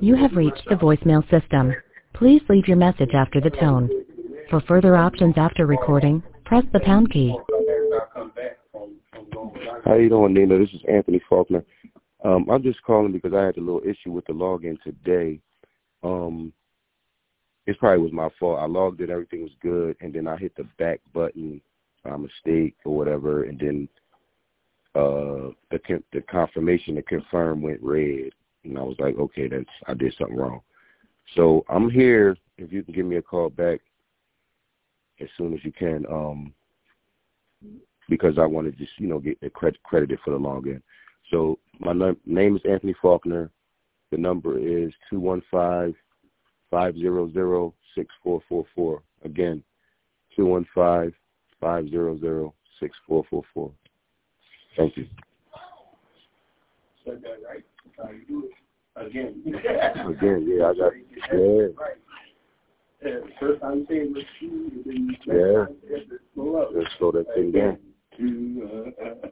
You have reached the voicemail system. Please leave your message after the tone. For further options after recording, press the pound key. How you doing, Nina? This is Anthony Faulkner. I'm just calling because I had a little issue with the login today. It probably was my fault. I logged in, everything was good, and then I hit the back button by mistake or whatever, and then the confirmation to confirm went red, and I was like, okay, I did something wrong. So I'm here. If you can give me a call back as soon as you can, because I want to just get credited for the login. So my name is Anthony Faulkner. The number is 215-500-6444. Again, 215-500-6444. Thank you. Said that right? That's how you do it. Again, yeah, I got it. Yeah. Right. First time you say it was and then yeah. slow up. Let's slow that thing down.